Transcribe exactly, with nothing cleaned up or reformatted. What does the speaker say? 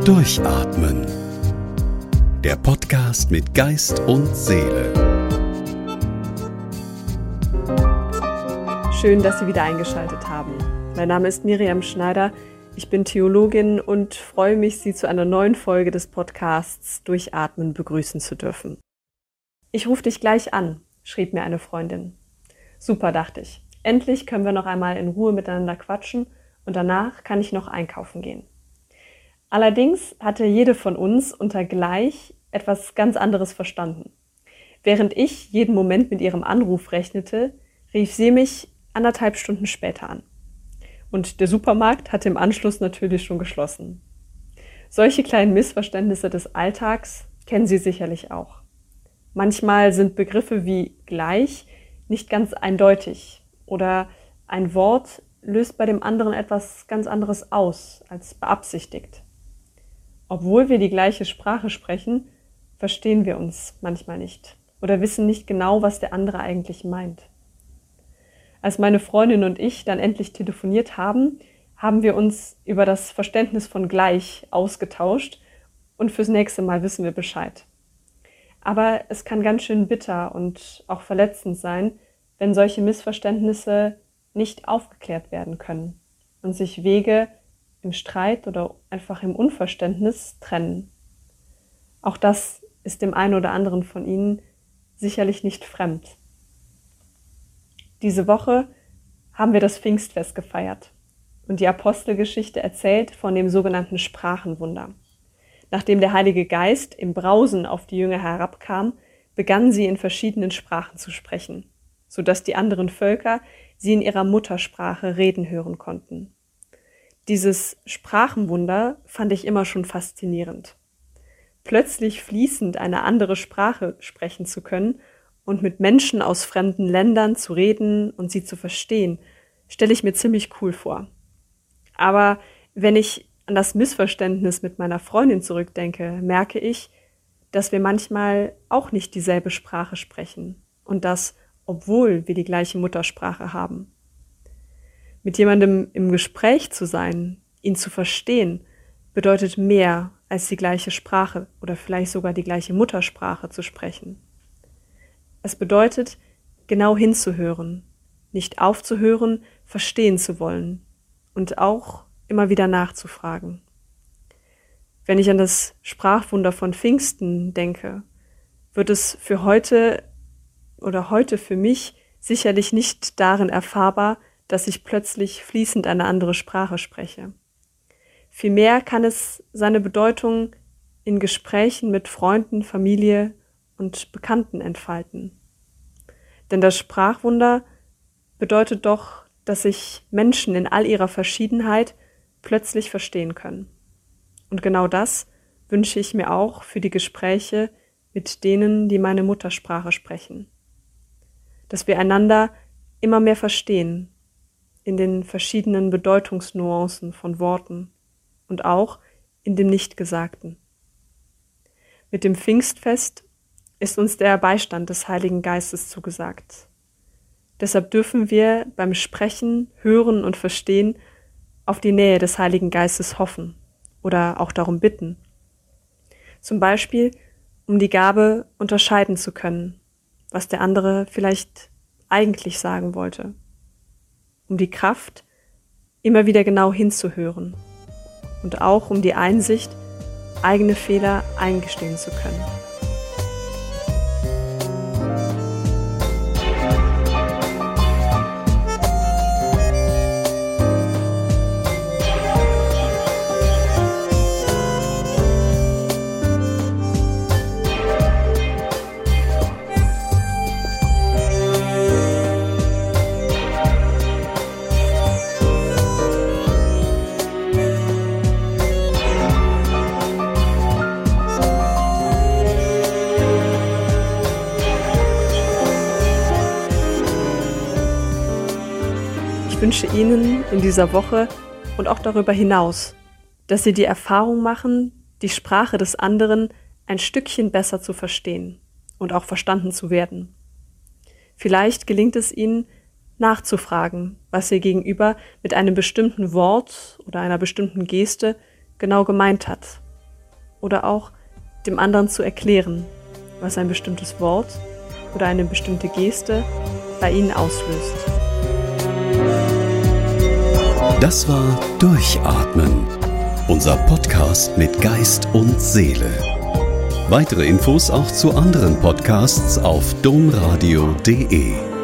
Durchatmen. Der Podcast mit Geist und Seele. Schön, dass Sie wieder eingeschaltet haben. Mein Name ist Miriam Schneider. Ich bin Theologin und freue mich, Sie zu einer neuen Folge des Podcasts Durchatmen begrüßen zu dürfen. Ich rufe dich gleich an, schrieb mir eine Freundin. Super, dachte ich. Endlich können wir noch einmal in Ruhe miteinander quatschen und danach kann ich noch einkaufen gehen. Allerdings hatte jede von uns unter gleich etwas ganz anderes verstanden. Während ich jeden Moment mit ihrem Anruf rechnete, rief sie mich anderthalb Stunden später an. Und der Supermarkt hatte im Anschluss natürlich schon geschlossen. Solche kleinen Missverständnisse des Alltags kennen Sie sicherlich auch. Manchmal sind Begriffe wie gleich nicht ganz eindeutig oder ein Wort löst bei dem anderen etwas ganz anderes aus als beabsichtigt. Obwohl wir die gleiche Sprache sprechen, verstehen wir uns manchmal nicht oder wissen nicht genau, was der andere eigentlich meint. Als meine Freundin und ich dann endlich telefoniert haben, haben wir uns über das Verständnis von gleich ausgetauscht und fürs nächste Mal wissen wir Bescheid. Aber es kann ganz schön bitter und auch verletzend sein, wenn solche Missverständnisse nicht aufgeklärt werden können und sich Wege im Streit oder einfach im Unverständnis trennen. Auch das ist dem einen oder anderen von Ihnen sicherlich nicht fremd. Diese Woche haben wir das Pfingstfest gefeiert und die Apostelgeschichte erzählt von dem sogenannten Sprachenwunder. Nachdem der Heilige Geist im Brausen auf die Jünger herabkam, begannen sie in verschiedenen Sprachen zu sprechen, sodass die anderen Völker sie in ihrer Muttersprache reden hören konnten. Dieses Sprachenwunder fand ich immer schon faszinierend. Plötzlich fließend eine andere Sprache sprechen zu können und mit Menschen aus fremden Ländern zu reden und sie zu verstehen, stelle ich mir ziemlich cool vor. Aber wenn ich an das Missverständnis mit meiner Freundin zurückdenke, merke ich, dass wir manchmal auch nicht dieselbe Sprache sprechen und das, obwohl wir die gleiche Muttersprache haben. Mit jemandem im Gespräch zu sein, ihn zu verstehen, bedeutet mehr als die gleiche Sprache oder vielleicht sogar die gleiche Muttersprache zu sprechen. Es bedeutet, genau hinzuhören, nicht aufzuhören, verstehen zu wollen und auch immer wieder nachzufragen. Wenn ich an das Sprachwunder von Pfingsten denke, wird es für heute oder heute für mich sicherlich nicht darin erfahrbar, dass ich plötzlich fließend eine andere Sprache spreche. Vielmehr kann es seine Bedeutung in Gesprächen mit Freunden, Familie und Bekannten entfalten. Denn das Sprachwunder bedeutet doch, dass sich Menschen in all ihrer Verschiedenheit plötzlich verstehen können. Und genau das wünsche ich mir auch für die Gespräche mit denen, die meine Muttersprache sprechen. Dass wir einander immer mehr verstehen, in den verschiedenen Bedeutungsnuancen von Worten und auch in dem Nichtgesagten. Mit dem Pfingstfest ist uns der Beistand des Heiligen Geistes zugesagt. Deshalb dürfen wir beim Sprechen, Hören und Verstehen auf die Nähe des Heiligen Geistes hoffen oder auch darum bitten. Zum Beispiel, um die Gabe unterscheiden zu können, was der andere vielleicht eigentlich sagen wollte. Um die Kraft, immer wieder genau hinzuhören und auch um die Einsicht, eigene Fehler eingestehen zu können. Ich wünsche Ihnen in dieser Woche und auch darüber hinaus, dass Sie die Erfahrung machen, die Sprache des anderen ein Stückchen besser zu verstehen und auch verstanden zu werden. Vielleicht gelingt es Ihnen, nachzufragen, was Ihr Gegenüber mit einem bestimmten Wort oder einer bestimmten Geste genau gemeint hat oder auch dem anderen zu erklären, was ein bestimmtes Wort oder eine bestimmte Geste bei ihnen auslöst. Das war Durchatmen, unser Podcast mit Geist und Seele. Weitere Infos auch zu anderen Podcasts auf domradio punkt de.